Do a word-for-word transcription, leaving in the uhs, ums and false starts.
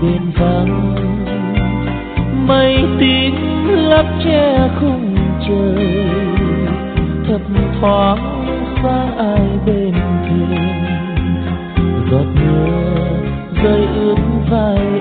bên vắng, mây tím lấp che khung trời, thấp thoáng sáng ai bên thềm, giọt mưa rơi ướt vai